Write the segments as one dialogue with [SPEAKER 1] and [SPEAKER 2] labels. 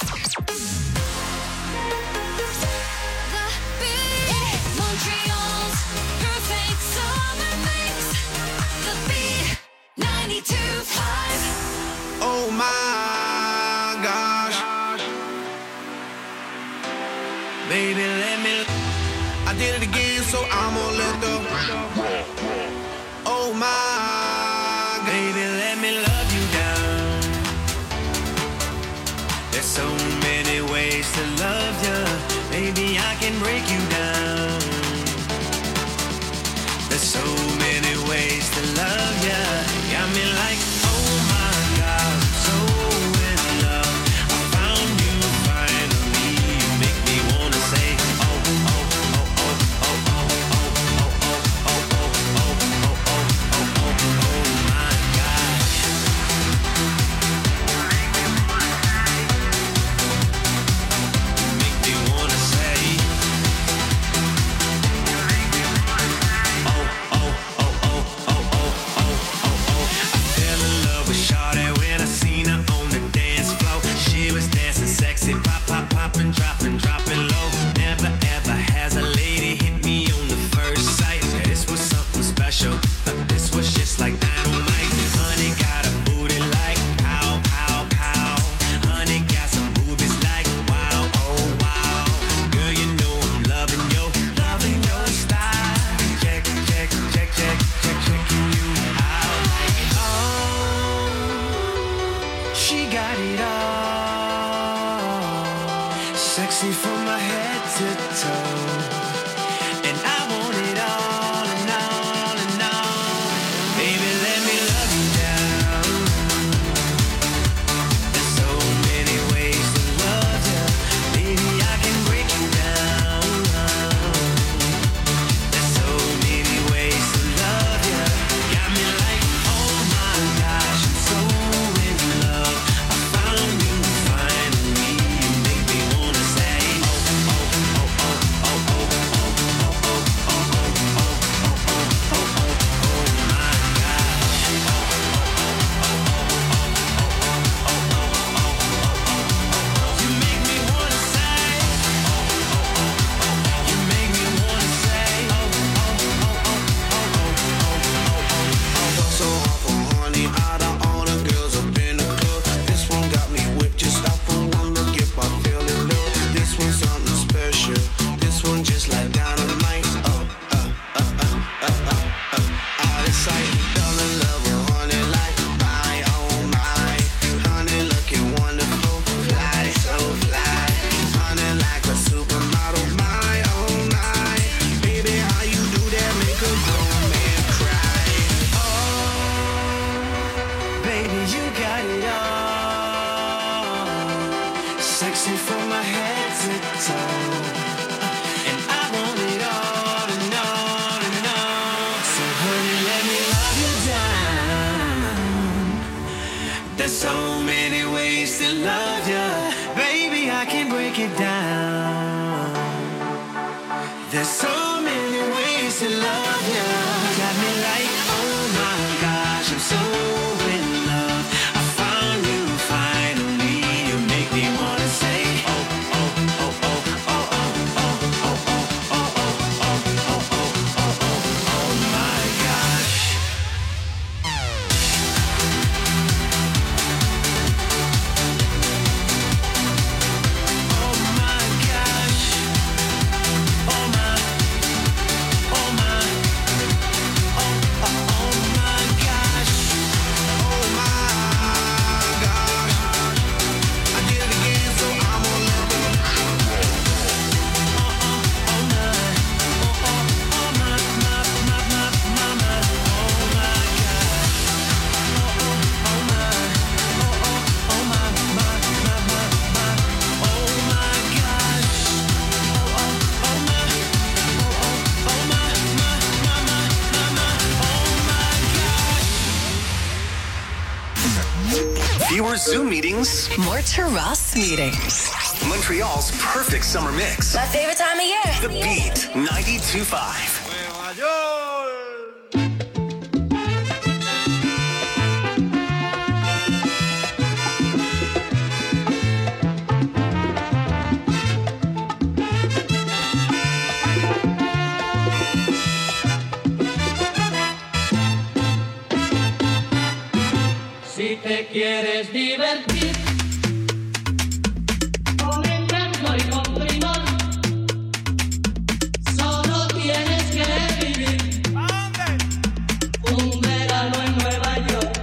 [SPEAKER 1] Montreal's perfect summer mix. The Beat 92.5.
[SPEAKER 2] Oh my gosh, baby, let me. I did it again, so I'm gonna let the. Oh my, baby, let me love you down. There's so many ways to love you, baby, I can break you down. There's so many ways to love you, got me like, oh my God, so in love. I found you finally, you make me wanna say, oh, oh, oh, oh, oh, oh, oh, oh, oh, oh, oh, oh, oh, oh my gosh. You make me wanna say, oh, oh, oh, oh, oh, oh, oh, oh, oh. I fell in love with Shawty when I seen her on the dance floor. She was dancing sexy, pop, pop, popping, dropping, dropping low. Never ever has a lady hit me on the first sight. This was something special. This was just like dynamite. Honey got a booty like pow, pow, pow. Honey got some boobies like wow, oh wow. Girl, you know I'm loving your style. Check, check, check, check, check, checking you out. Oh, she got it all. Sexy from my head to toe. And I want it all and all and all. Baby, let me love you down. There's so many ways to love you. Baby, I can break you down. There's so many ways to love you. Got me like, oh my gosh, I'm so in love. I found you finally. You make me wanna say, oh, oh, oh, oh, oh, oh, oh, oh, oh, oh, oh, oh, oh, oh, my gosh. You make me wanna say, you make me wanna say, so awful, honey, out of all the girls up in the club, this one got me whipped just off of one look. If I fell in love, this one's something special. This one just like dynamite. Out of sight, fell in love with honey like my, oh my. Honey looking wonderful, fly, so fly. Honey like a supermodel, my, oh my. Baby, how you do that make a grown man cry? Oh, baby, you got it all. Sexy from my head to toe. And I want it all and all and all. So honey, let me love you down. There's so many ways to love you. Baby, I can break it down. There's so many ways to love you. Got me like, oh my gosh, I'm so in love. I found you finally. You make me wanna say, oh, oh, oh, oh, oh, oh, oh, oh, oh, oh, oh, oh, oh, oh, oh my gosh. Oh my gosh. Oh my. Oh my. Oh, oh, oh my gosh. Oh my gosh. I did it again, so I'm gonna let go. Oh my. Oh my, my, my, my, my, my. Oh my gosh. Oh my. Oh my, my, my, my, my. Oh my gosh. Oh my. Oh my, my, my, my, my. Oh my gosh.
[SPEAKER 3] Fewer Zoom meetings,
[SPEAKER 4] More terrace meetings.
[SPEAKER 3] Montreal's perfect summer mix.
[SPEAKER 1] My favorite time of year.
[SPEAKER 3] The Beat 92.5.
[SPEAKER 2] Nueva York.
[SPEAKER 5] te quieres divertir con Encanto y con Primor, solo tienes que vivir un verano en Nueva York.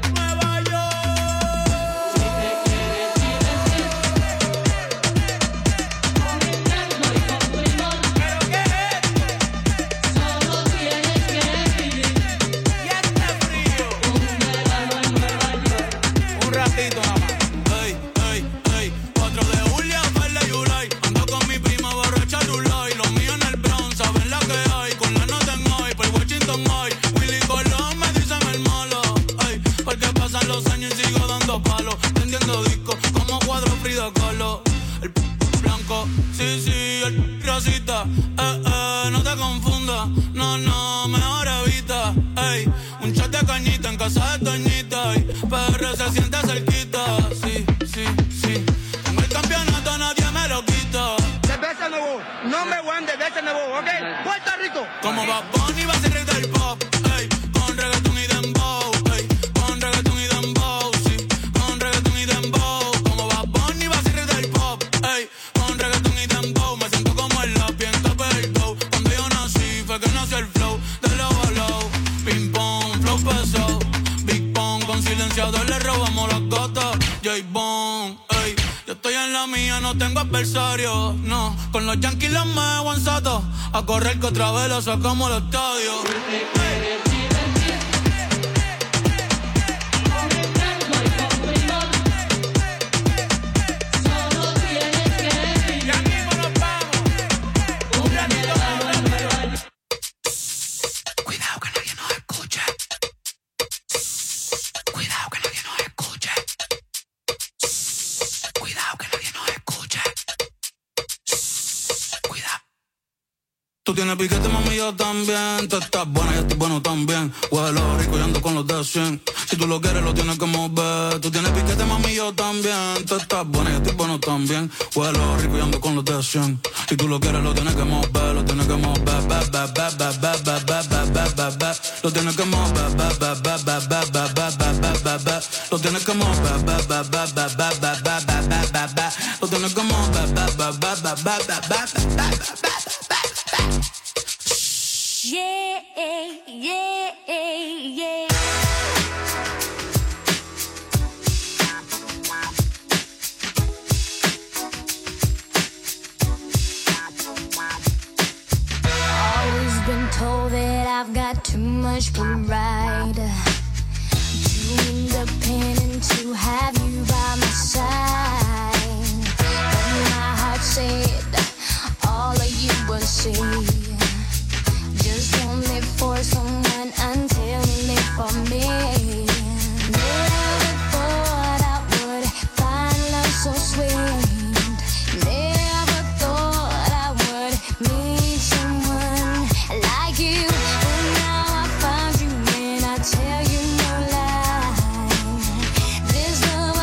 [SPEAKER 5] Si te quieres divertir con Encanto y con Primor, solo tienes que vivir un verano en Nueva York.
[SPEAKER 6] Un ratito nada más. Ey, ey, ey. 4 de julio, Verde July. Ando con mi prima borracha Lulay. Los míos en el Bronx, saben la que hay. Con la nota en hoy, por Washington hoy. Willy Colón me dicen el malo. Ey, porque pasan los años y sigo dando palos. Vendiendo discos como cuadro Frida Kahlo. El blanco, sí, sí, el rosita. No te confundas. No, no, mejor evita. Ey, un shot de cañita en casa de Toñita. Ey, PR se siente cerquita. Sí, sí, sí. Tengo el campeonato, nadie me lo quita.
[SPEAKER 7] Cerveza Nuevo, number one de cerveza Nuevo, ¿ok? Puerto Rico.
[SPEAKER 6] Como Bad Bunny va a ser rey del pop. Ey, con reggaetón y dembow. Ey, con reggaetón y dembow. Sí, con reggaetón y dembow. Como Bad Bunny va a ser rey del pop. Ey, con reggaetón y dembow. Me siento como el lápiz en top del go. Cuando yo nací fue que nació el flow de low a low. Ping pong, flow pesado. Big Pong, con silenciador le robamos las gotas. J-Bone, ey, yo estoy en la mía, no tengo adversario. No, con los Yankees los me aguanzato. A correr que otra vez lo sacamos al estadio.
[SPEAKER 5] Si te quieres divertir con Encanto y con Primor, solo tienes que vivir
[SPEAKER 6] Ya mismo nos vamos.
[SPEAKER 5] un verano en Nueva York.
[SPEAKER 6] Cuidado que nadie nos escuche. Cuidado que nadie nos escuche. Cuidado que nadie nos escuche. Cuidado. Tú tienes piquete, mami, yo también. Tú estás buena, yo estoy bueno también. Huelo rico y ando con los de 100. Si tú lo quieres, lo tienes que mover. Tú tienes piquete, mami, yo también. Tú estás buena, yo estoy bueno también. Huelo rico y ando con los de 100. Si tú lo quieres, lo tienes que mover. Lo tienes que mover. Lo tienes que mover. Lo tienes que mover. Lo tienes que mover.
[SPEAKER 1] Yeah, yeah, yeah. Always been told that I've got too much pride. Too independent to have you by my side. But my heart said all of you would say. Just don't live for someone until you live for me. Never thought I would find love so sweet. Never thought I would meet someone like you. But now I found you and I tell you no lie. This love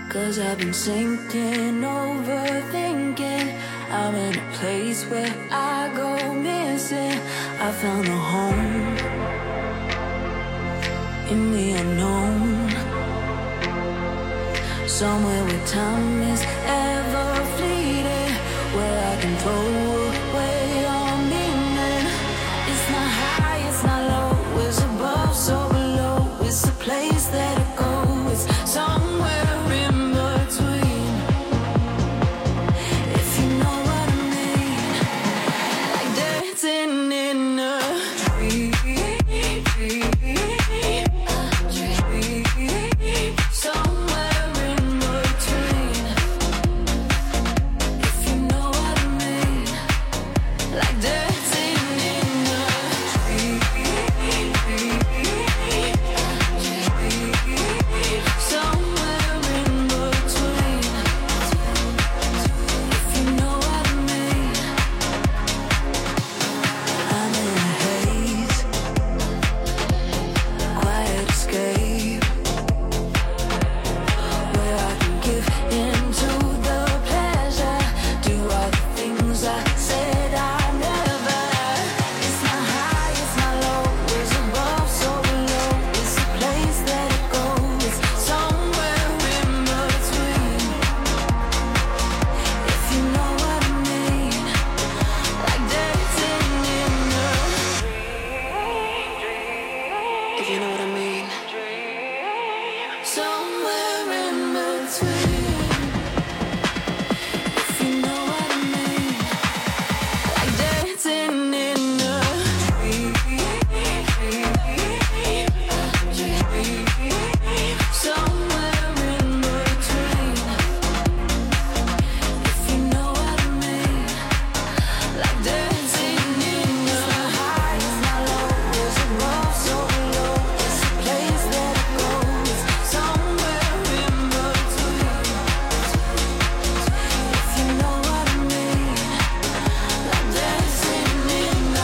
[SPEAKER 8] 'Cause I've been sinking, overthinking. I'm in a place where I go missing. I found a home in the unknown, somewhere where time is ever fleeting, where I can throw away all meaning. It's not high, it's not low, it's above, so below. It's the place that I go, it's somewhere in between. If you know what I mean, like dancing in a dream. Somewhere in between. If you know what I mean, like dancing in a dream. Somewhere in between. If you know what I mean, I'm in a haze, quiet escape, where I can give into the pleasure, do all the things I said I never. It's not high, it's not low, it's above, so below. It's the place that it goes, somewhere in between. If you know what I mean, like dancing in a if you know what I mean, somewhere in between. If you know what I mean, like dancing in a dream. Somewhere in between. If you know what I mean, like dancing in a high, it's not low, it's above, so below. It's the place that it goes, somewhere in between. If you know what I mean, like dancing in a.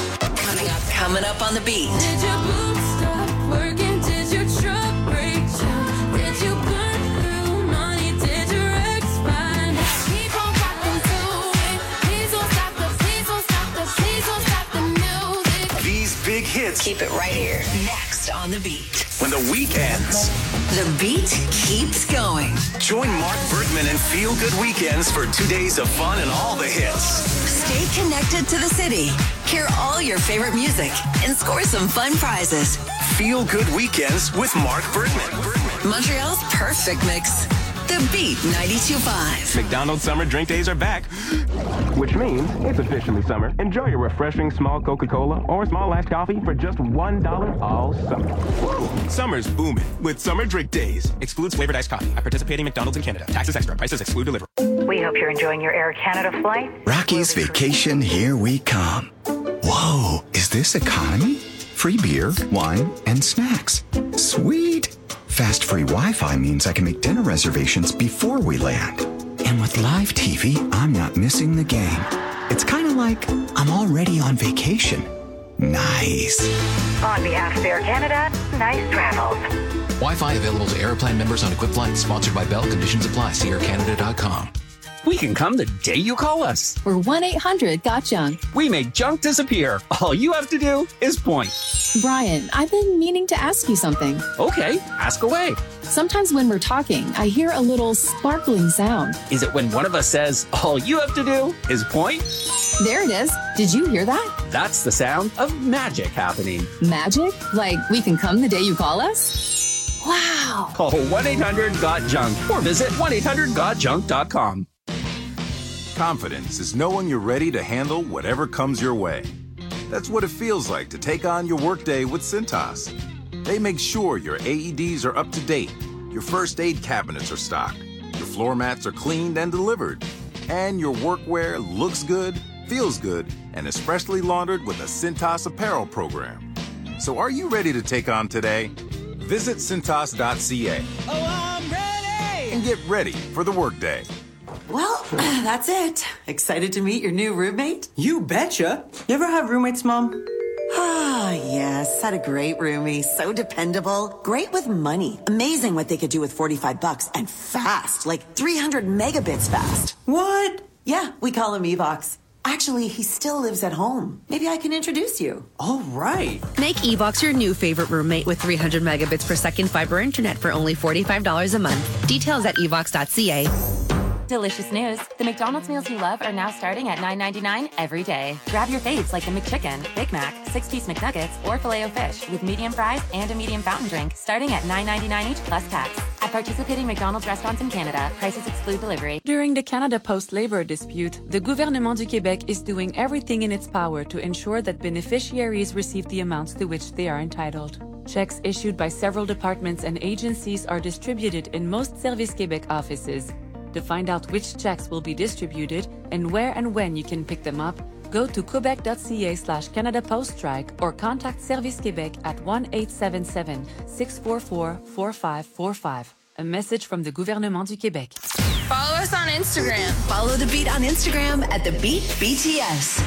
[SPEAKER 4] Coming up on the beat.
[SPEAKER 8] Did your boots stop working? Did your truck break down? Did you burn through money? Did your ex find out?
[SPEAKER 1] Keep on rocking to it. Please don't stop the, please don't stop the, please don't stop the music.
[SPEAKER 3] These big hits
[SPEAKER 4] Keep it right here. Next on the beat.
[SPEAKER 3] when the week ends.
[SPEAKER 4] The beat keeps going.
[SPEAKER 3] Join Mark Bergman and Feel Good Weekends for 2 days of fun and all the hits.
[SPEAKER 4] Stay connected to the city. Hear all your favorite music and score some fun prizes.
[SPEAKER 3] Feel Good Weekends with Mark Bergman.
[SPEAKER 4] Montreal's perfect mix. The Beat 92.5.
[SPEAKER 9] McDonald's summer drink days are back, which means it's officially summer. Enjoy your refreshing small Coca-Cola or small iced coffee for just $1 all summer. Woo! Summer's booming with summer drink days. Excludes flavored iced coffee at participating McDonald's in Canada. Taxes extra. Prices exclude delivery.
[SPEAKER 10] We hope you're enjoying your Air Canada flight.
[SPEAKER 11] Rocky's Vacation, here we come. Whoa, is this economy? Free beer, wine, and snacks. Sweet. Fast free Wi-Fi means I can make dinner reservations before we land. And with live TV, I'm not missing the game. It's kind of like I'm already on vacation. Nice.
[SPEAKER 10] On behalf of Air Canada, nice travels.
[SPEAKER 12] Wi-Fi available to Aeroplan members on equipped flights. Sponsored by Bell. Conditions apply. See aircanada.com.
[SPEAKER 13] We can come the day you call us.
[SPEAKER 14] We're 1-800-GOT-JUNK.
[SPEAKER 13] We make junk disappear. All you have to do is point.
[SPEAKER 14] Brian, I've been meaning to ask you something.
[SPEAKER 13] Okay, ask away.
[SPEAKER 14] Sometimes when we're talking, I hear a little sparkling sound.
[SPEAKER 13] Is it when one of us says, all you have to do is point?
[SPEAKER 14] There it is. Did you hear that?
[SPEAKER 13] That's the sound of magic happening.
[SPEAKER 14] Magic? Like we can come the day you call us? Wow.
[SPEAKER 13] Call 1-800-GOT-JUNK or visit 1-800-GOT-JUNK.com.
[SPEAKER 15] Confidence is knowing you're ready to handle whatever comes your way. That's what it feels like to take on your workday with Cintas. They make sure your AEDs are up to date, your first aid cabinets are stocked, your floor mats are cleaned and delivered, and your workwear looks good, feels good, and is freshly laundered with a Cintas apparel program. So are you ready to take on today? Visit Cintas.ca.
[SPEAKER 5] Oh, I'm ready!
[SPEAKER 15] And get ready for the workday.
[SPEAKER 16] Well, that's it. Excited to meet your new roommate?
[SPEAKER 17] You betcha. You ever have roommates, Mom?
[SPEAKER 16] Ah, yes. Had a great roomie. So dependable. Great with money. Amazing what they could do with $45 and fast. Like 300 megabits fast. What? Yeah, we call him Evox. Actually, he still lives at home. Maybe I can introduce you.
[SPEAKER 17] All right.
[SPEAKER 18] Make Evox your new favorite roommate with 300 megabits per second fiber internet for only $45 a month. Details at evox.ca.
[SPEAKER 19] Delicious news. The McDonald's meals you love are now starting at $9.99 every day. Grab your faves like the McChicken, Big Mac, 6-piece McNuggets, or Filet-O-Fish with medium fries and a medium fountain drink starting at $9.99 each plus tax. At participating McDonald's restaurants in Canada, prices exclude delivery.
[SPEAKER 20] During the Canada Post labor dispute, the Gouvernement du Québec is doing everything in its power to ensure that beneficiaries receive the amounts to which they are entitled. Checks issued by several departments and agencies are distributed in most Service Québec offices. To find out which checks will be distributed and where and when you can pick them up, go to quebec.ca/Canada Post Strike or contact Service Québec at 1-877-644-4545. A message from the Gouvernement du Québec.
[SPEAKER 14] Follow us on Instagram.
[SPEAKER 4] Follow The Beat on Instagram at The Beat BTS.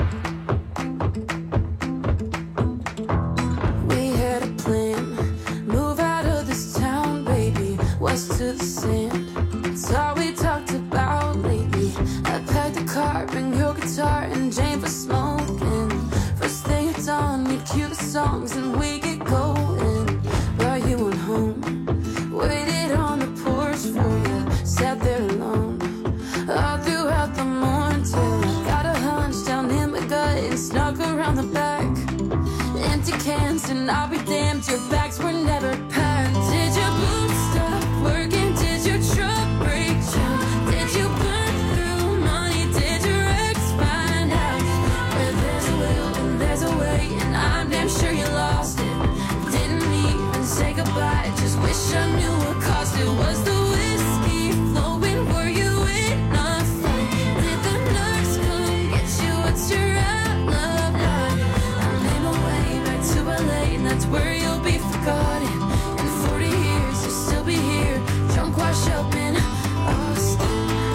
[SPEAKER 8] We had a plan. Move out of this town, baby. West to the sand. That's all we talked about lately. I packed the car, bring your guitar, and Jane for smoking. First thing at dawn, we'd cue the songs and we get going. While you went home, waited on the porch for you, sat there alone. All throughout the morning till I got a hunch down in my gut and snuck around the back. Empty cans and I'll be damned, your bags were never packed. Did your boots stop working? Did your truck break down? Did you burn through money? Did your ex find out? Where there's a will and there's a way, and I'm damn sure you lost it. Didn't even say goodbye, just wish I knew what caused it. Was the whiskey flowing? Were you in a fight? Did the nurse come get you? What's your outlook like? I made my way back to LA, and that's where you'll be forgotten. In 40 years, you'll still be here, drunk, washed up in Austin.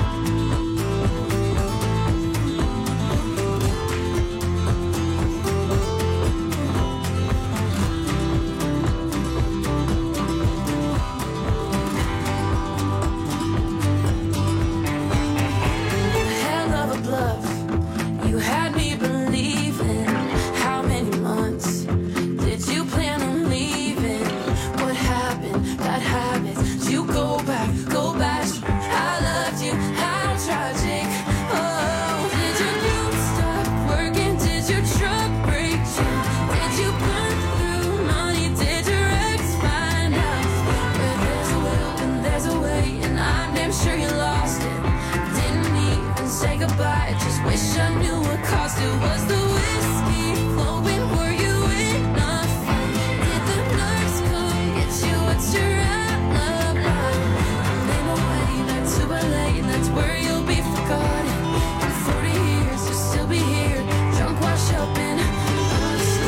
[SPEAKER 8] Hell of a bluff, you had me believing. How many months did you plan on leaving? What happened? Bad habits. Did you go back? Go back. I loved you. How tragic. Oh, did your boots stop working? Did your truck break down? Did you burn through money? Did your ex find out? Where there's a will and there's a way, and I'm damn sure you lost it. Didn't even say goodbye, just wish I knew what caused it. Was the whiskey flowing? Were you in a fight? Did the nurse come get you? What's your outlook like? I made my way back to LA, and that's where you'll be forgotten. In 40 years, you'll still be here, drunk, washed up in Austin.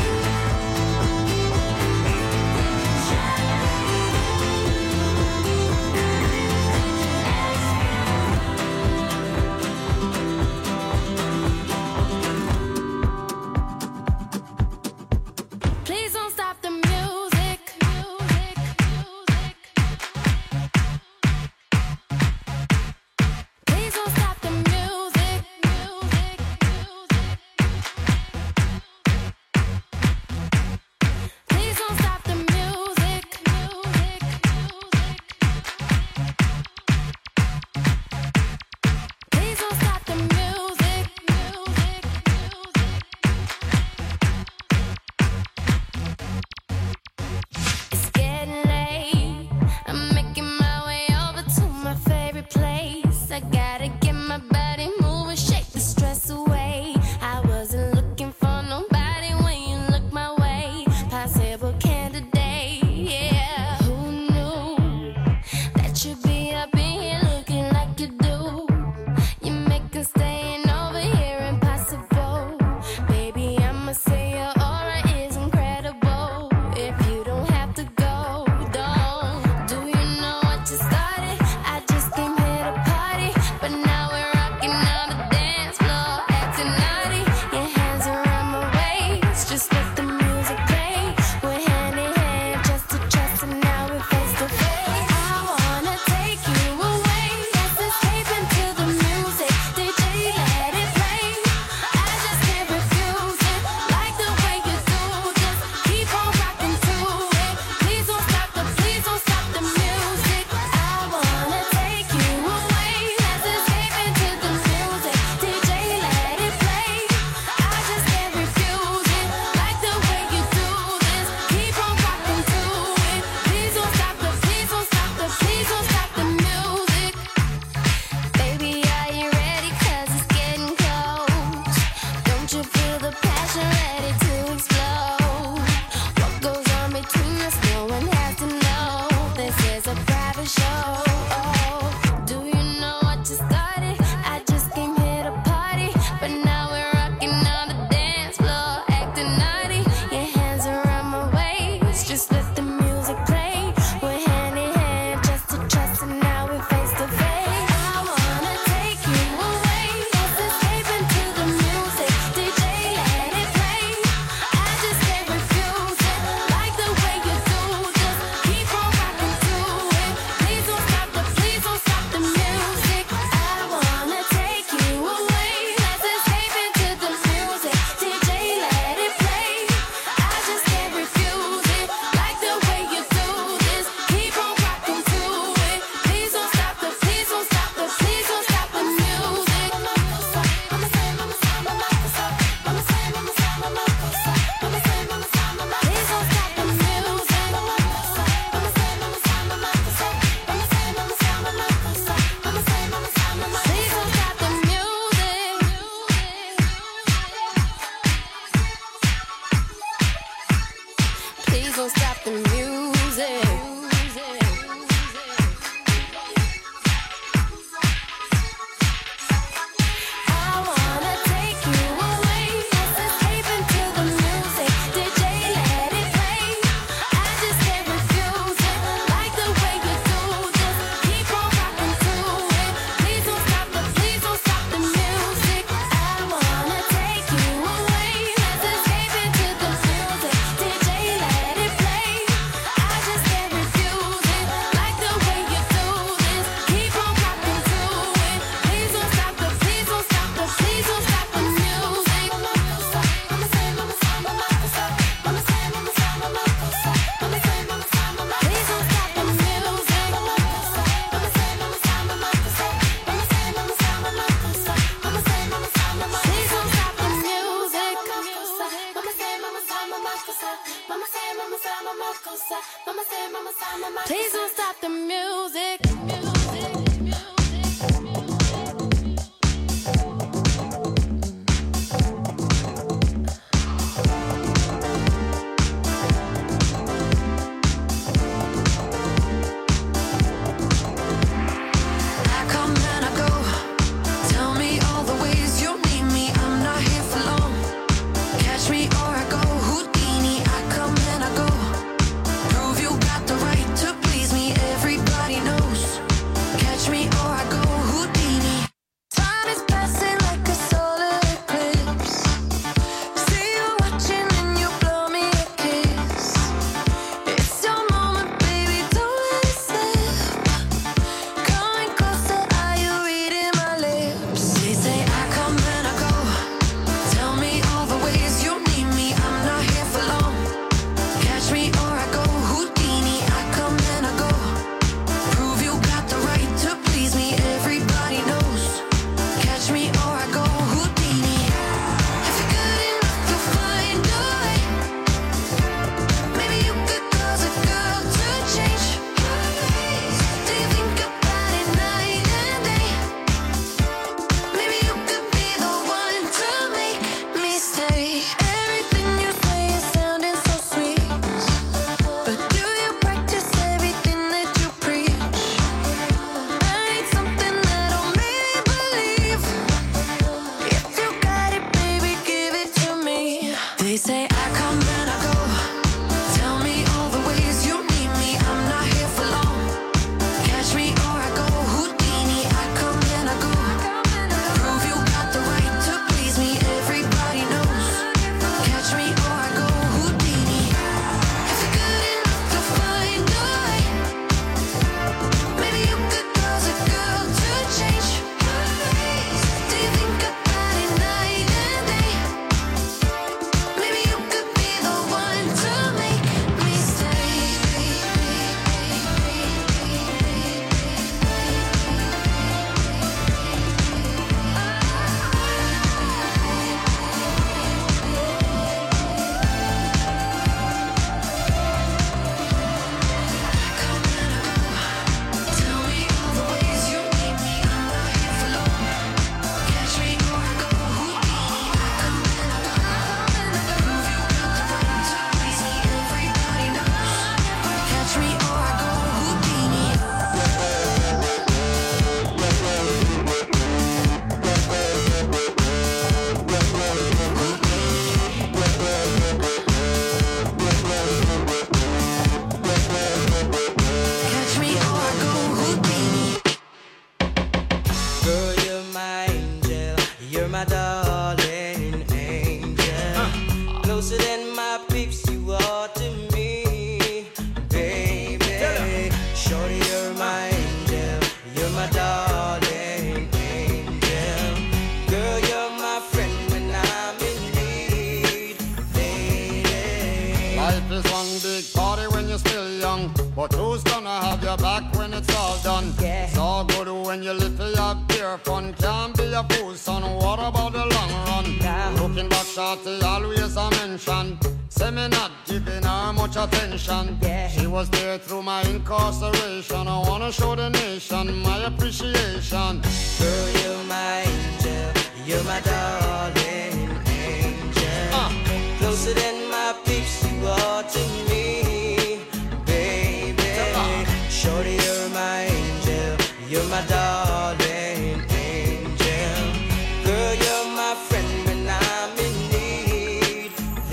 [SPEAKER 17] But who's gonna have your back when it's all done? It's all good when you live for your pure fun. Can't be a fool, son, what about the long run? Looking back, shorty, always a mention. Say me not giving her much attention. She was there through my incarceration. I wanna show the nation my appreciation.
[SPEAKER 2] Girl, you're my angel, you're my darling angel. Closer than my peeps, you are to me, baby. Shorty, you're my angel, you're my darling angel. Girl, you're my friend when I'm in need,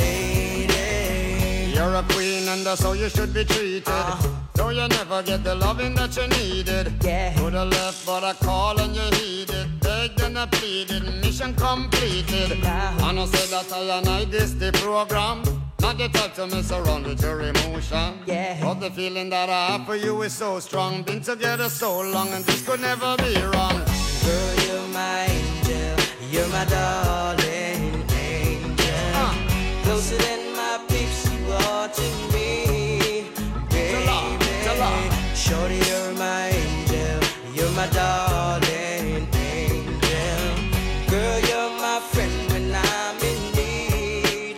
[SPEAKER 2] lady.
[SPEAKER 17] You're a queen and that's how you should be treated. Though you never get the loving that you needed. Could have left but I call and you heeded. Begged and I pleaded, mission completed. And I said that I and I this the program. Not the type to mess around with your emotion. But the feeling that I have for you is so strong. Been together so long and this could never be wrong.
[SPEAKER 2] Girl, you're my angel, you're my darling angel. Closer than my peeps, you are to me, baby. Shorty, you're my angel, you're my darling angel. Girl, you're my friend when I'm in need,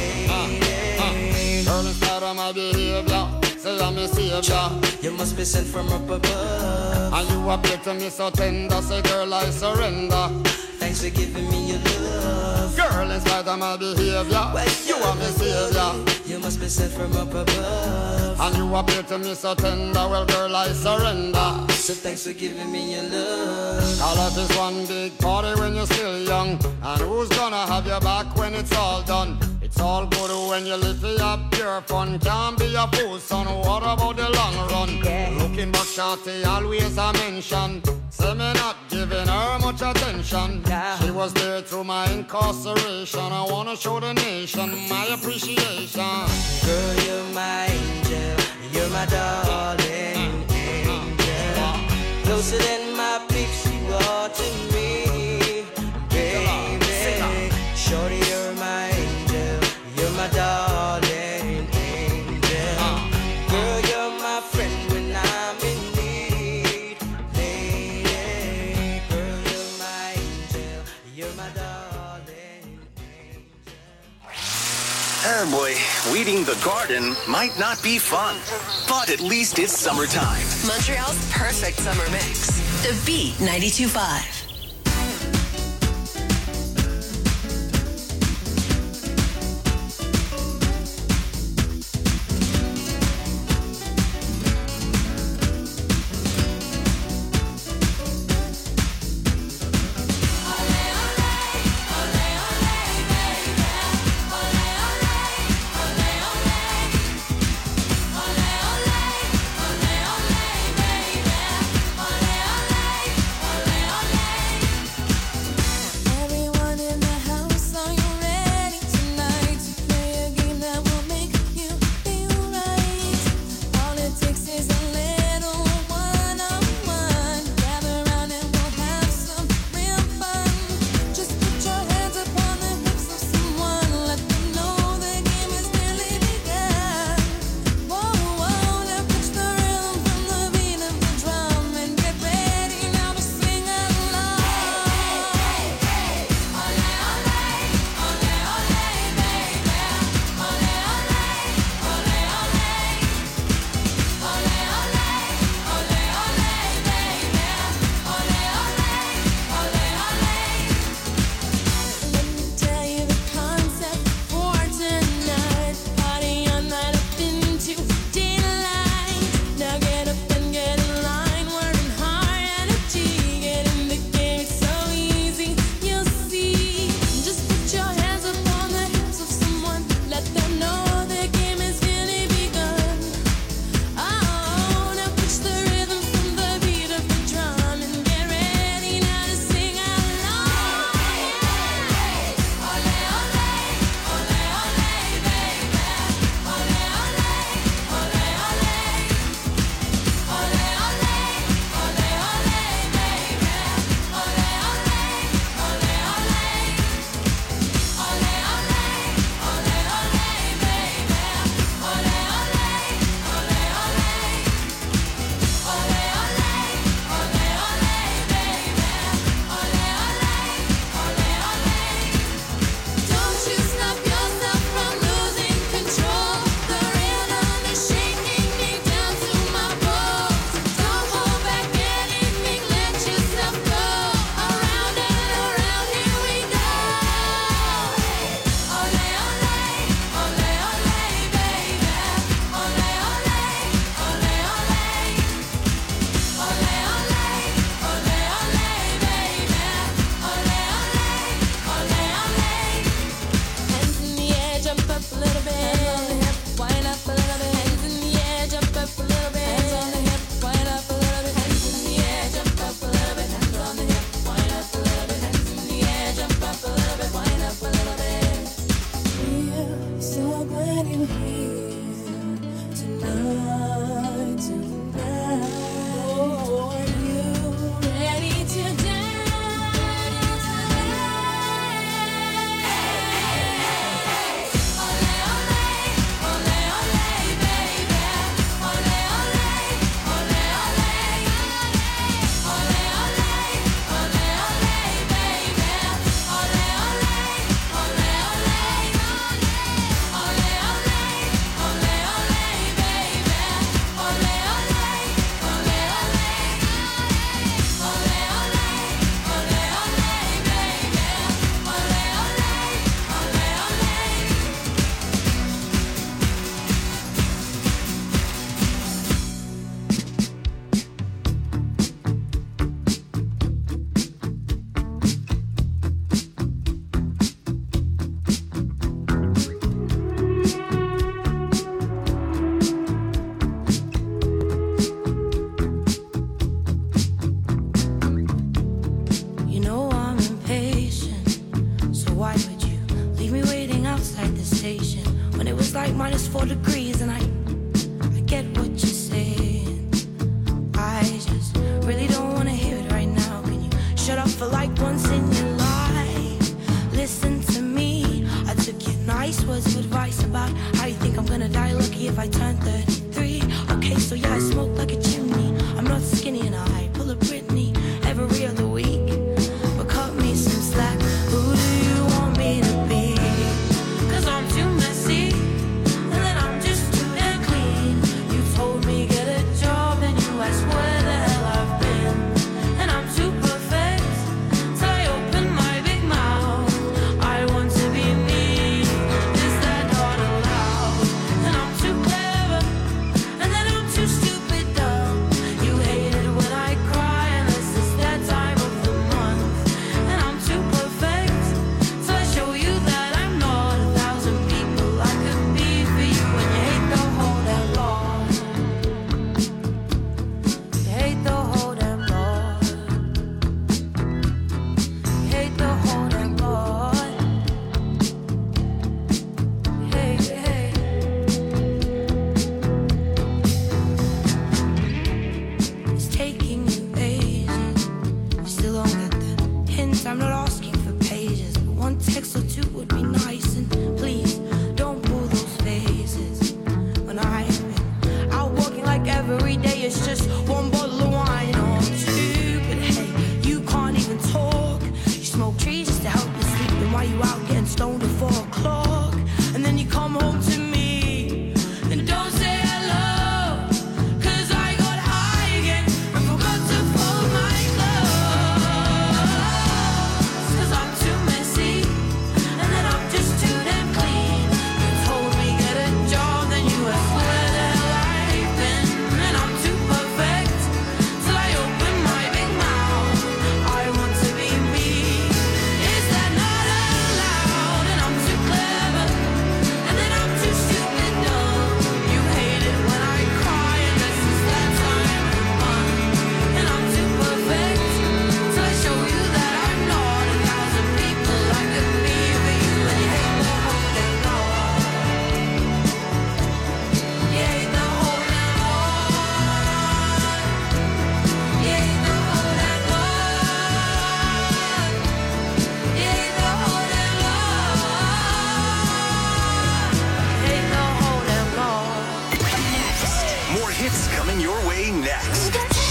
[SPEAKER 2] lady.
[SPEAKER 17] Girl, instead of my behavior, say I'm a savior.
[SPEAKER 2] You must be sent from up above.
[SPEAKER 17] And you appear to me so tender, say girl I surrender.
[SPEAKER 2] Thanks for giving me your love.
[SPEAKER 17] Girl, in spite of my behavior, you are my savior.
[SPEAKER 2] You must be sent from up above.
[SPEAKER 17] And you appear to me so tender, well girl I surrender.
[SPEAKER 2] So thanks for giving me your love.
[SPEAKER 17] All life is one big party when you're still young. And who's gonna have your back when it's all done? It's all good when you live for your pure fun. Can't be a fool, son, what about the long run? Looking back, shorty, always a mention. Say me not giving her much attention. She was there through my incarceration. I wanna show the nation my appreciation.
[SPEAKER 2] Girl, you're my angel, you're my darling angel. Closer than my peeps, you are to me, baby. Shorty, you're my angel, you're my darling angel. Girl, you're my friend when I'm in need, lady. Girl, you're my angel, you're my darling angel.
[SPEAKER 3] Oh boy, weeding the garden might not be fun, but at least it's summertime.
[SPEAKER 4] Montreal's perfect summer mix. The Beat 92.5.
[SPEAKER 1] Ole, ole,
[SPEAKER 8] 4 degrees, and I get what you're saying. I just really don't want to hear it right now. Can you shut up for like once in your life? Listen to me. I took your nice words of advice about how you think I'm gonna die lucky if I turn 33. Okay, so yeah, I smoke like a chimney. I'm not skinny and I pull a Britney every other week. But cut me some slack. Who do you want me to be? 'Cause I'm too messy, and then I'm just too damn clean. You told me get a job and you asked where the hell I've been. And I'm too perfect, so I open my big mouth. I want to be me, is that not allowed? And I'm too clever, and then I'm too stupid dumb. You hate it when I cry unless it's that time of the month. And I'm too perfect, so I show you that I'm not 1,000 people I could be for you. And you hate the whole damn lot. You hate the whole damn lot. You hate the whole damn lot. Hey, hey. It's taking you ages. You still don't get the hint. I'm not asking for pages, but one text or two would be nice. And please don't pull those faces. When I'm out walking like every day, it's just one bottle of wine or two. But hey, you can't even talk. You smoke trees just to help you sleep. And while you out getting stoned at 4 o'clock, and then you come home to me and don't say hello. 'Cause I got high again and forgot to fold my clothes. 'Cause I'm too messy, and then I'm just too damn clean. You told me get a job, then you asked where the hell I've been. And I'm too perfect, till I open my big mouth. I want to be me, is that not allowed? And I'm too clever, and then I'm too stupid dumb. You hate it when I cry unless it's that time of the month. And I'm too perfect, till I show you that I'm not 1,000 people I could be for you. And you hate the whole damn lot. You hate the whole damn lot. You hate the whole damn lot. You hate the whole damn lot. You hate the whole damn lot.
[SPEAKER 3] More hits coming your way next.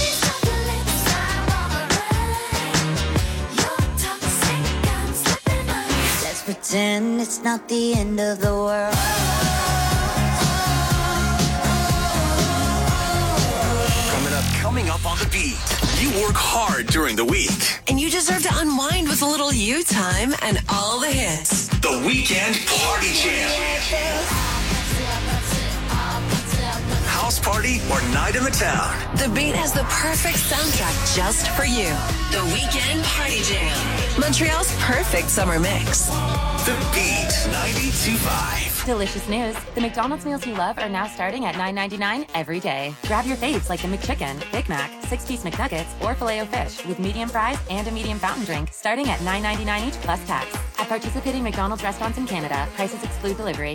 [SPEAKER 1] Let's pretend it's not the end of the world.
[SPEAKER 3] Coming up on the beat. You work hard during the week.
[SPEAKER 4] And you deserve to unwind with a little you time and all the hits.
[SPEAKER 3] The Weekend Party Jam. House party or night in the town.
[SPEAKER 4] The Beat has the perfect soundtrack just for you. The Weekend Party Jam. Montreal's perfect summer mix.
[SPEAKER 3] The Beat 92.5.
[SPEAKER 19] Delicious news. The McDonald's meals you love are now starting at $9.99 every day. Grab your faves like the McChicken, Big Mac, 6-piece McNuggets, or Filet-O-Fish with medium fries and a medium fountain drink starting at $9.99 each plus tax. At participating McDonald's restaurants in Canada, prices exclude delivery.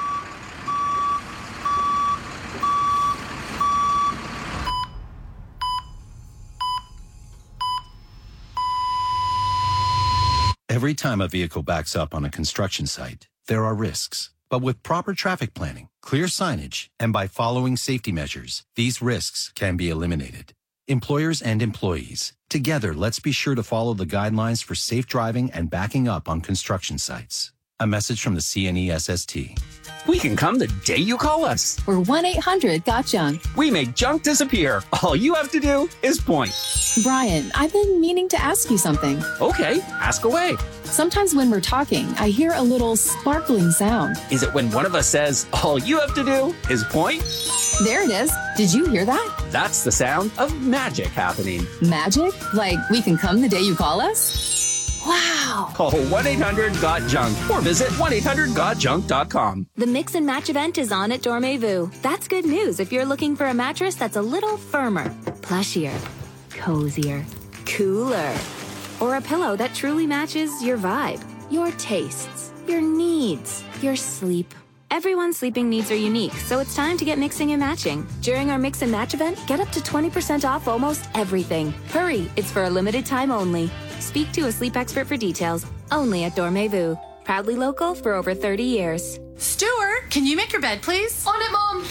[SPEAKER 21] Every time a vehicle backs up on a construction site, there are risks. But with proper traffic planning, clear signage, and by following safety measures, these risks can be eliminated. Employers and employees, together, let's be sure to follow the guidelines for safe driving and backing up on construction sites. A message from the CNESST.
[SPEAKER 13] We can come the day you call us.
[SPEAKER 14] We're 1-800-GOT-JUNK.
[SPEAKER 13] We make junk disappear. All you have to do is point.
[SPEAKER 14] Brian, I've been meaning to ask you something.
[SPEAKER 13] Okay, ask away.
[SPEAKER 14] Sometimes when we're talking, I hear a little sparkling sound.
[SPEAKER 13] Is it when one of us says, all you have to do is point?
[SPEAKER 14] There it is. Did you hear that?
[SPEAKER 13] That's the sound of magic happening.
[SPEAKER 14] Magic? Like we can come the day you call us? Wow.
[SPEAKER 13] Call 1-800-GOT-JUNK or visit 1-800-GOT-JUNK.com.
[SPEAKER 22] The Mix and Match event is on at Dormez-vous. That's good news if you're looking for a mattress that's a little firmer, plushier, cozier, cooler, or a pillow that truly matches your vibe, your tastes, your needs, your sleep, Everyone's sleeping needs are unique, so it's time to get mixing and matching. During our Mix and Match event, get up to 20% off almost everything. Hurry, it's for a limited time only. Speak to a sleep expert for details, only at Dormez-vous. Proudly local for over 30 years.
[SPEAKER 6] Stuart, can you make your bed, please?
[SPEAKER 7] On it, Mom.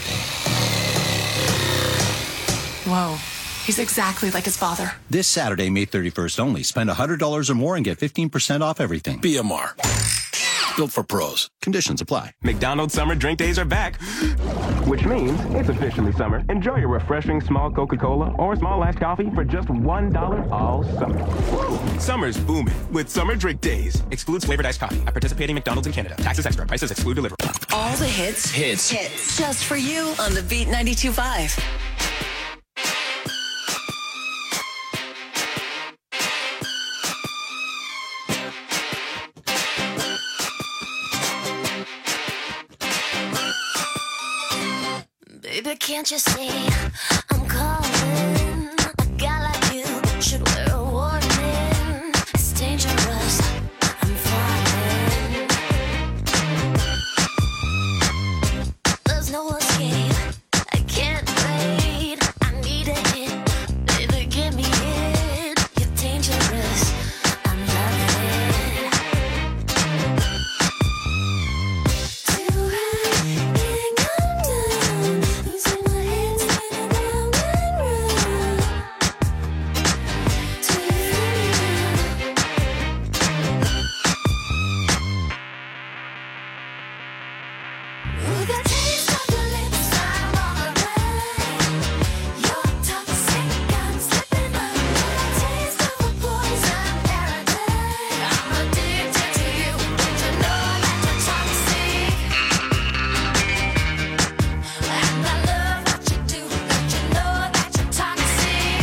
[SPEAKER 6] Whoa, he's exactly like his father.
[SPEAKER 21] This Saturday, May 31st only. Spend $100 or more and get 15% off everything.
[SPEAKER 23] BMR. Built for pros.
[SPEAKER 21] Conditions apply.
[SPEAKER 9] McDonald's summer drink days are back, which means it's officially summer. Enjoy your refreshing small Coca-Cola or small iced coffee for just $1 all summer. Whoa. Summer's booming with summer drink days. Excludes flavored iced coffee at participating McDonald's in Canada. Taxes extra. Prices exclude delivery.
[SPEAKER 4] All the hits. Just for you on the Beat 92.5.
[SPEAKER 1] Baby, can't you see I'm calling? A guy like you should wear a warning. It's dangerous. I'm falling. There's no escape. I can't wait. I need a hit. Baby, give me it. You're dangerous. I'm loving. Do I come down? Losing my head, spinning round and round. Do you Ooh, the taste of your lips, I'm on a ride. You're toxic, I'm slipping under. Taste of a poison paradise. I'm addicted to you. Don't you know that you're toxic? And I love what you do. Don't you know that you're toxic?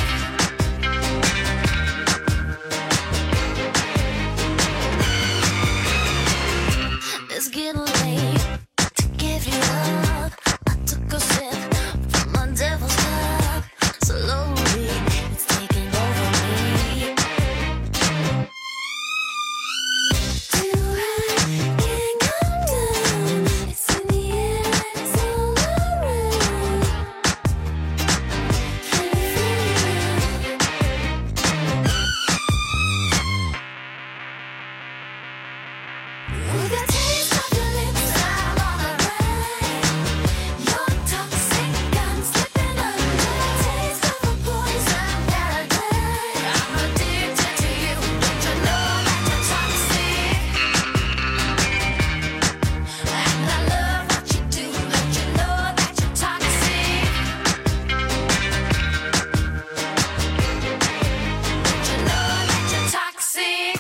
[SPEAKER 1] It's getting late to give you up. I took a sip from my devil's cup. Slowly, it's taking over me. Do I can't come down? It's in the air and it's all around. Can you feel it? Ooh, the taste of your lips, I'm on a ride. You're toxic, I'm slipping under. Taste of a poison paradise. I'm addicted to you. Don't you know that you're toxic? And I love what you do. Don't you know that you're toxic? Don't you know that you're toxic?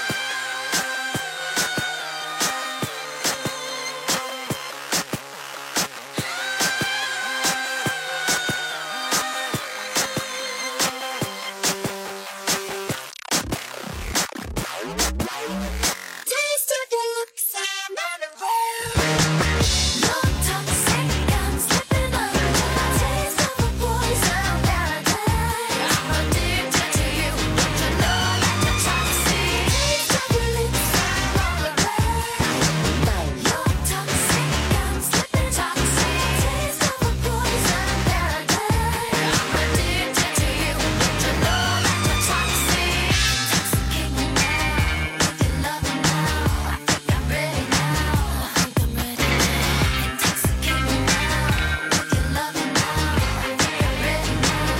[SPEAKER 1] Taste of your looks, I'm on a roll. You're toxic, I'm slipping under. Taste of a poison paradise. I'm addicted to you. Don't you know that you're toxic? Taste of your lips, I'm on a roll. You're toxic, I'm slipping toxic. Taste of a poison paradise. I'm addicted to you. Don't you know that you're toxic? Intoxicate me now with your loving now. I think I'm ready now. I think I'm ready now. Intoxicate me now with your loving now. I think I'm ready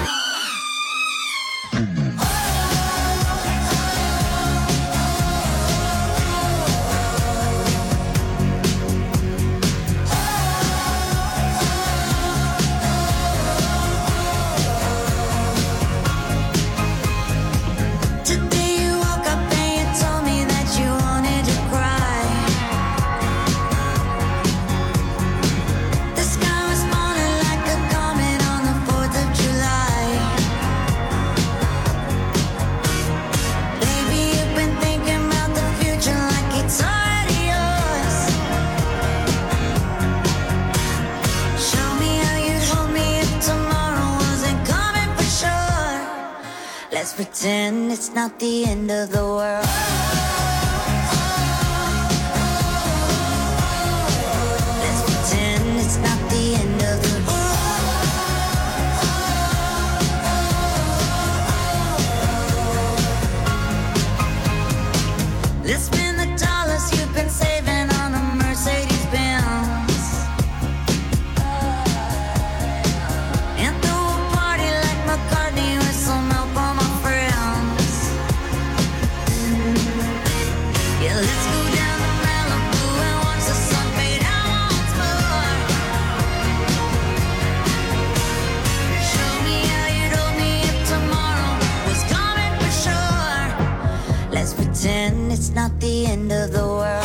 [SPEAKER 1] Today you woke up and you told me that you wanted to cry. The sky was falling like a comet on the 4th of July. Baby, you've been thinking about the future like it's already yours. Show me how you'd hold me if tomorrow wasn't coming for sure. Let's pretend it's not the end of the world. Let's
[SPEAKER 8] pretend it's not the end of the world.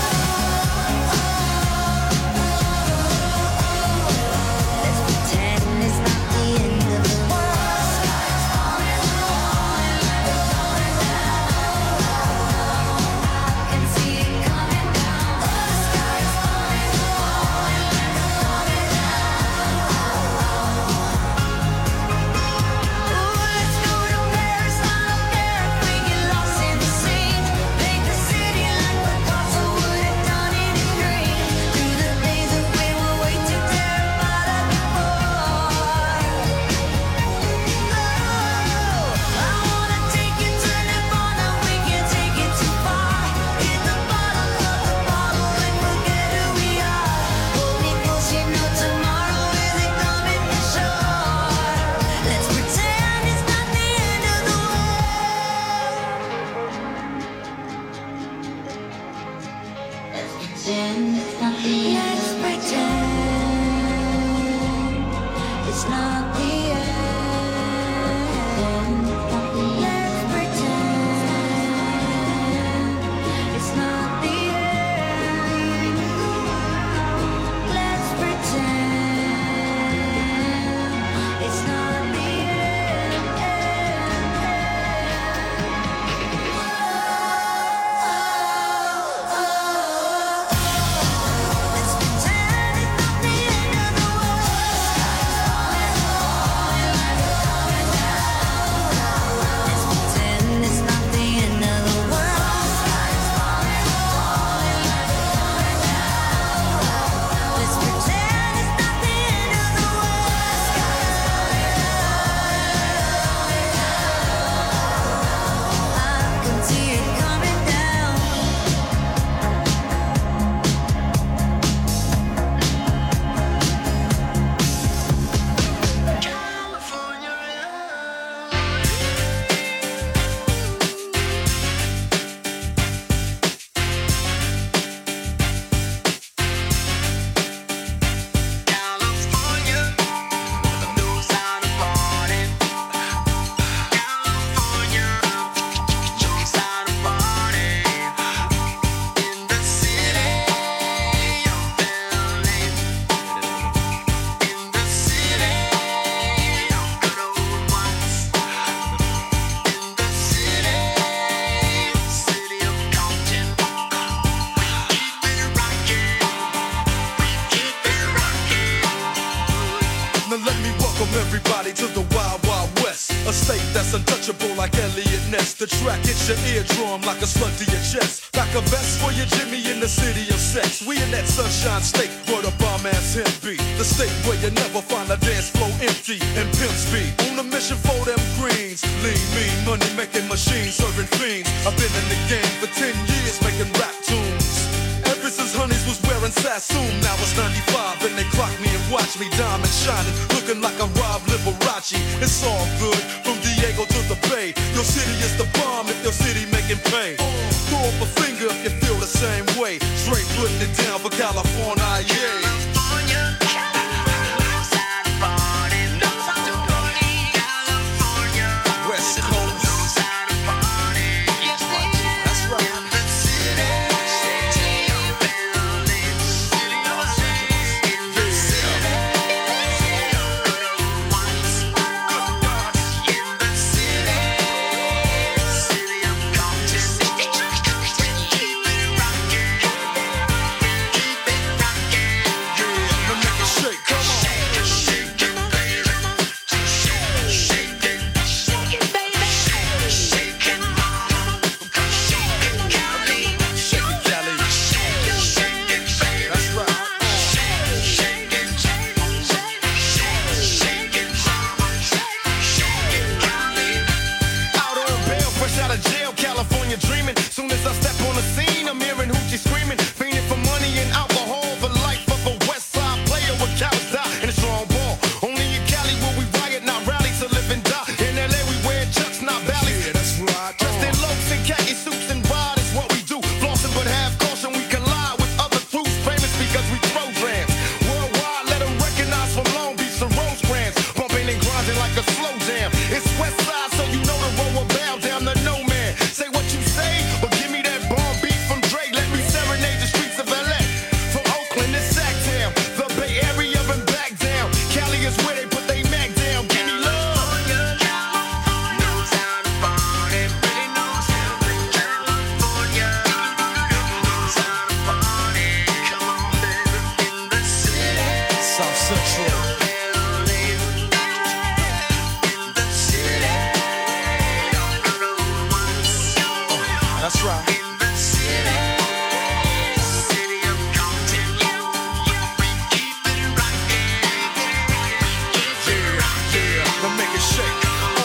[SPEAKER 7] Everybody to the Wild Wild West, a state that's untouchable like Elliot Ness. The track hits your eardrum like a slug to your chest. Back a vest for your Jimmy in the city of sex. We in that sunshine state where the bomb ass him be. The state where you never find a dance floor empty and pimp speed. On a mission for them greens, lean, mean, money making machines, serving fiends. I've been in the game for 10 years making rap tunes. Ever since Honeys was wearing Sassoon, now it's 95 and they clock me and watch me diamond shining, looking like a Rob Liberace. It's all good from Diego to the Bay. Your city is the bomb if your city making pain. Throw up a finger if you feel the same way. Straight putting it down for California, yeah.
[SPEAKER 2] Keep it rockin'.
[SPEAKER 7] That's right.
[SPEAKER 2] In the city of Compton, you keep it rockin'.
[SPEAKER 7] Yeah, now make it shake.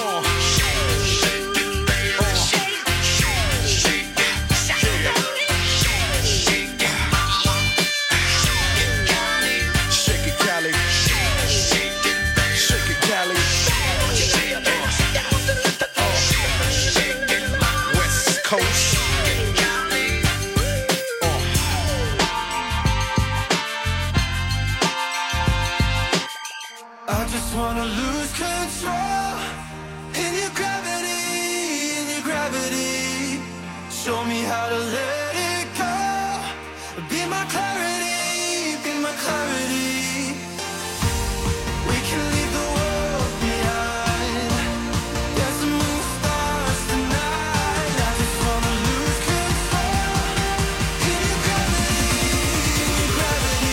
[SPEAKER 2] Show me how to let it go. Be my clarity, be my clarity. We can leave the world behind. There's a moon stars tonight. I just wanna lose control. In your gravity,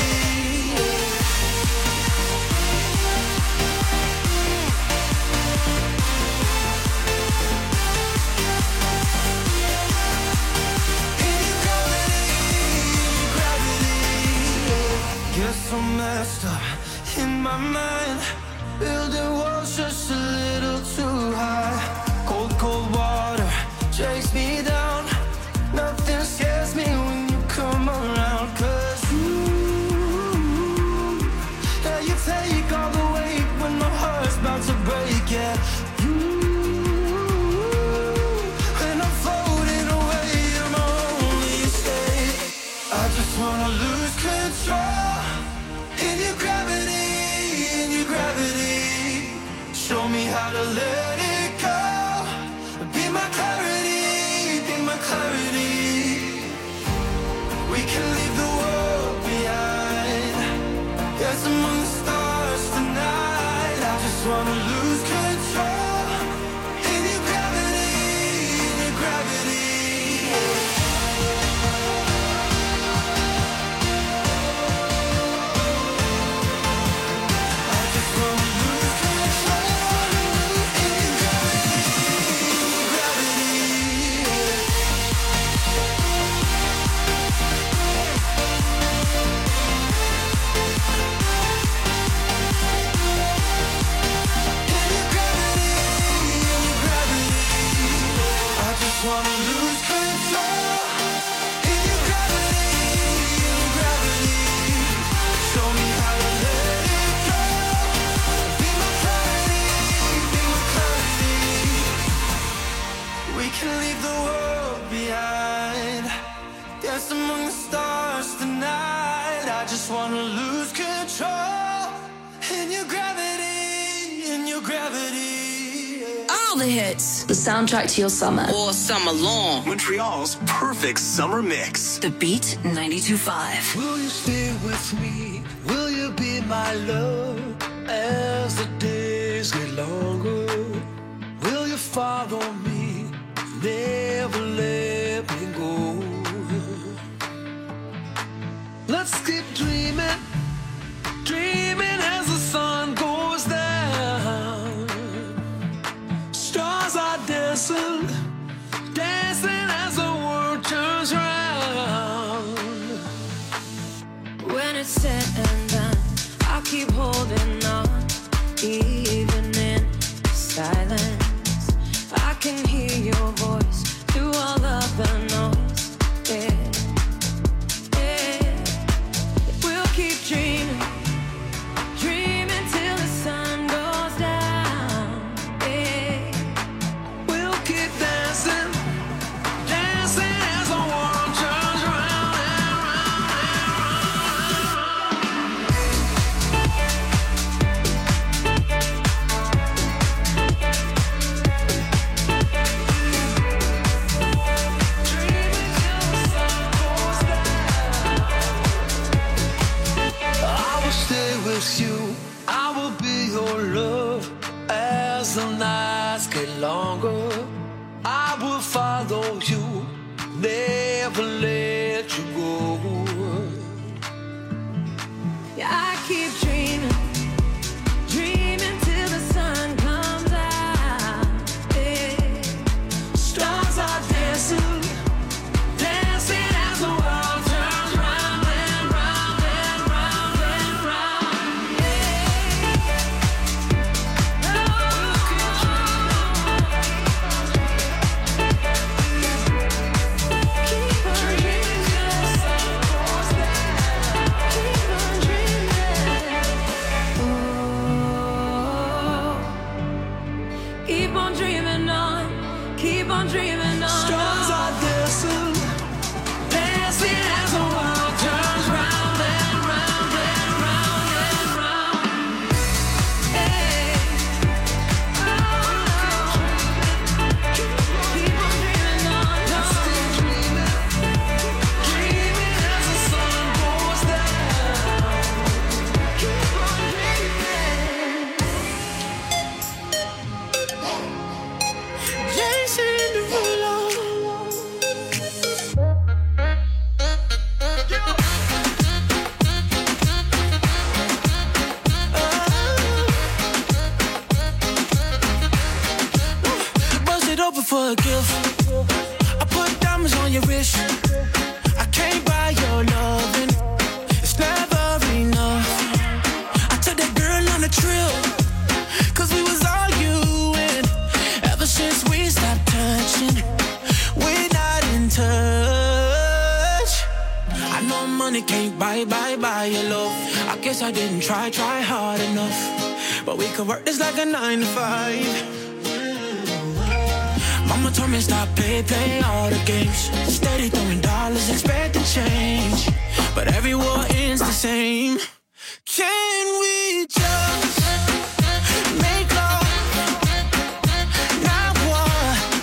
[SPEAKER 2] so messed up in my mind. Building walls just a little too high. Cold, cold water chase me down. Nothing scares me when you come around. 'Cause yeah, you take all the weight when my heart's about to break. Yeah, when I'm floating away, you're my only escape. I just wanna lose control. In your gravity, show me how to let it go. Be my clarity, be my clarity. We can leave the world behind. Yes, among the stars tonight. I just wanna lose control. In your gravity. Wanna lose control. In your gravity. Show me how to let it go. Be my clarity. We can leave the world behind. Dance among the stars tonight. I just wanna lose control. In your gravity.
[SPEAKER 10] All the hits. The soundtrack to your summer.
[SPEAKER 3] All summer long. Montreal's perfect summer mix.
[SPEAKER 10] The Beat 92.5.
[SPEAKER 2] Will you stay with me? Will you be my love as the days get longer? Will you follow me? Never let me go. Let's keep dreaming, dreaming as the sun goes down. Stars are dancing, dancing as the world turns round.
[SPEAKER 8] When it's said and done, I'll keep holding on, even in silence. I can hear your voice through all of the noise. Yeah, yeah. We'll keep dreaming, dreaming till the sun goes down. Yeah,
[SPEAKER 2] we'll keep dancing, dancing as the world turns round and round I will stay with you. I will be your love as the nights get longer. I will follow you, never let you go.
[SPEAKER 8] yeah. I keep dreaming, dreaming till the sun comes out. Yeah.
[SPEAKER 2] Stars are dancing,
[SPEAKER 8] on dreaming on. Stars are dancing, dancing as the world turns round and round and round and round. Hey, oh, keep on dreaming on. I'm still dreaming, dreaming as the sun goes down. Keep on dreaming. Jason Derulo. Bust it open for a gift. I put diamonds on your wrist. I can't buy your loving. It's never enough. I took that girl on a trip, 'cause we was arguing. Ever since we stopped touching, we're not in touch. I know money can't buy your love. I guess I didn't try hard enough. But we could work this like a 9 to 5. Mama told me stop play all the games. Steady throwing dollars, expecting change. But every war ends the same. Can we just make love, not war?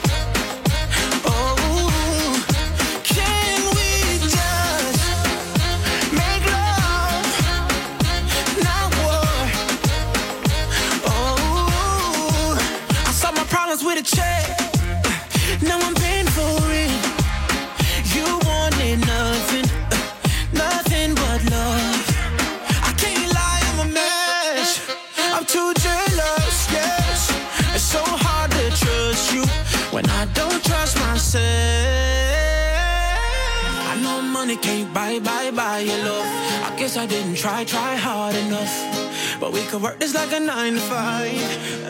[SPEAKER 8] Oh, can we just make love, not war? Oh, I solved my problems with a check. Now I'm paying for it. You wanted nothing, nothing but love. I can't lie, I'm a mess. I'm too jealous, yes. It's so hard to trust you when I don't trust myself. I know money can't buy your love. I guess I didn't try hard enough. But we could work this like a 9 to 5.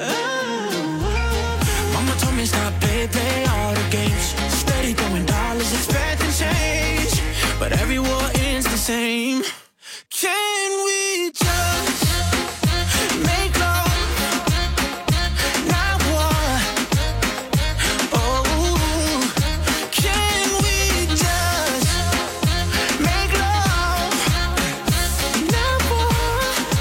[SPEAKER 8] Mama told me stop play all the games. Steady throwing dollars, expecting change. But every war ends the same. Can we just make love, not war? Oh, can we just make love, not war?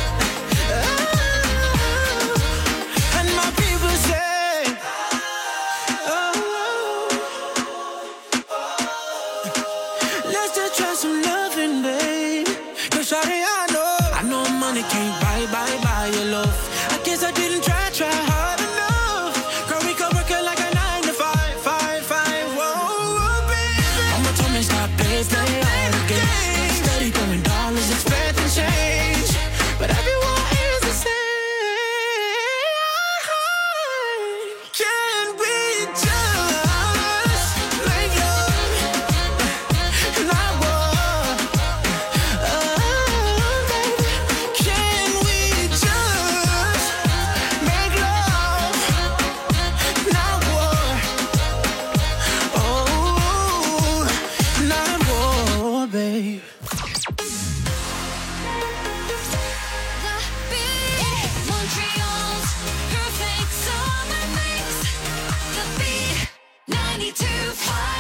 [SPEAKER 8] Oh, and my people say, let's just try some loving, babe. 'Cause shawty, I know money can't buy your love. I guess I didn't try hard enough. Girl, we could work it like a 9 to 5. Whoa, baby. Mama told me stop play all the games. Steady throwing dollars, expecting change. But everyone is the same. Can we just make love, not war? Oh, baby. Can we just make love, not war? Oh, not war, babe.
[SPEAKER 1] Montreal's perfect summer mix. The Beat 92.5.